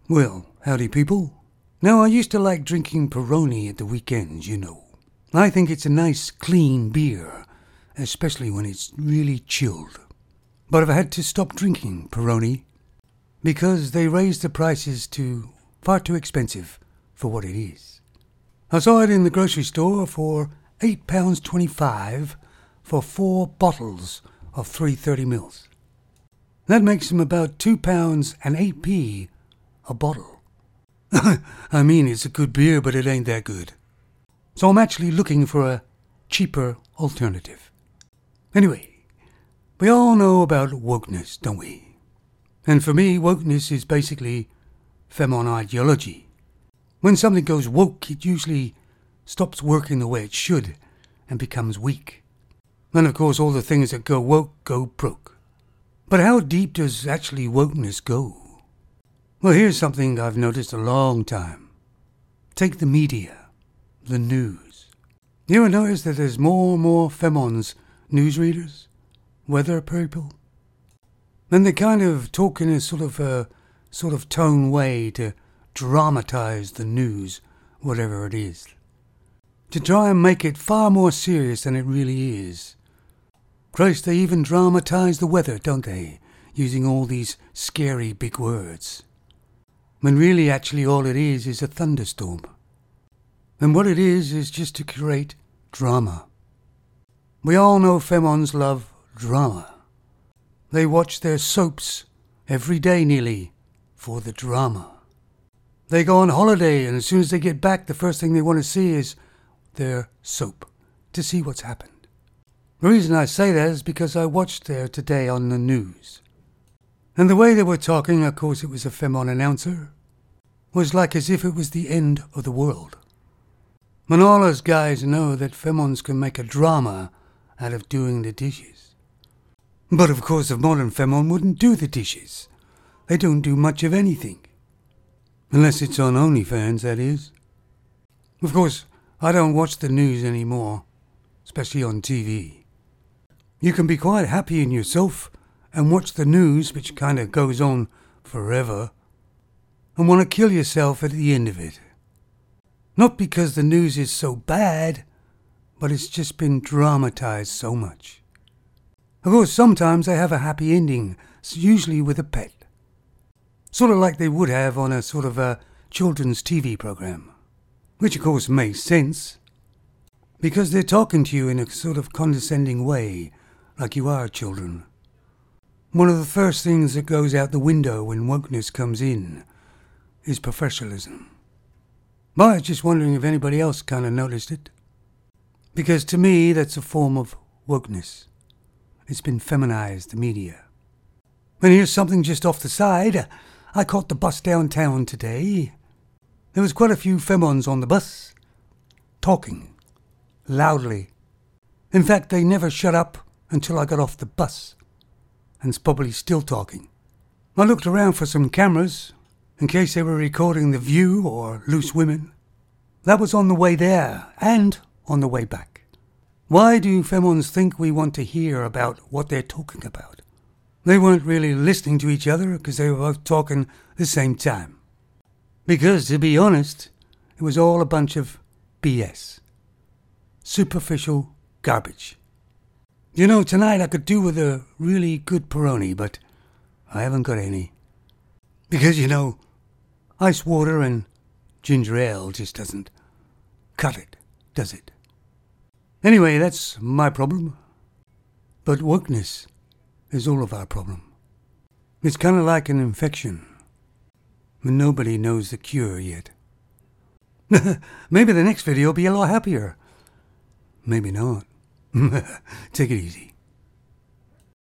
Well, howdy people. Now, I used to like drinking Peroni at the weekends, you know. I think it's a nice, clean beer, especially when it's really chilled. But I've had to stop drinking Peroni because they raised the prices to far too expensive for what it is. I saw it in the grocery store for £8.25 for 4 bottles of 330ml. That makes them about £2 and 8p a bottle. I mean, it's a good beer, but it ain't that good. So I'm actually looking for a cheaper alternative. Anyway, we all know about wokeness, don't we? And for me, wokeness is basically Femon ideology. When something goes woke, it usually stops working the way it should and becomes weak. And of course, all the things that go woke go broke. But how deep does actually wokeness go? Well, here's something I've noticed a long time. Take the media, the news. You ever notice that there's more and more Femons newsreaders, weather people? And they kind of talk in a sort of tone way to dramatize the news, whatever it is. To try and make it far more serious than it really is. Christ, they even dramatize the weather, don't they? Using all these scary big words. When really actually all it is a thunderstorm. And what it is just to create drama. We all know Femons love drama. They watch their soaps every day nearly for the drama. They go on holiday, and as soon as they get back, the first thing they want to see is their soap, to see what's happened. The reason I say that is because I watched there today on the news. And the way they were talking, of course it was a Femon announcer, was like as if it was the end of the world. And all us guys know that Femons can make a drama out of doing the dishes. But of course a modern Femon wouldn't do the dishes. They don't do much of anything. Unless it's on OnlyFans, that is. Of course, I don't watch the news anymore, especially on TV. You can be quite happy in yourself and watch the news, which kind of goes on forever, and want to kill yourself at the end of it. Not because the news is so bad, but it's just been dramatized so much. Of course, sometimes they have a happy ending, usually with a pet. Sort of like they would have on a sort of a children's TV program. Which of course makes sense, because they're talking to you in a sort of condescending way, like you are children. One of the first things that goes out the window when wokeness comes in is professionalism. But I was just wondering if anybody else kind of noticed it. Because to me, that's a form of wokeness. It's been feminized, the media. And here's something just off the side. I caught the bus downtown today. There was quite a few Femons on the bus, talking loudly. In fact, they never shut up until I got off the bus, and's probably still talking. I looked around for some cameras, in case they were recording The View or Loose Women. That was on the way there, and on the way back. Why do Femons think we want to hear about what they're talking about? They weren't really listening to each other because they were both talking the same time. Because, to be honest, it was all a bunch of BS. Superficial garbage. You know, tonight I could do with a really good Peroni, but I haven't got any. Because, you know, ice water and ginger ale just doesn't cut it, does it? Anyway, that's my problem. But wokeness is all of our problem. It's kind of like an infection. And nobody knows the cure yet. Maybe the next video will be a lot happier. Maybe not. Take it easy.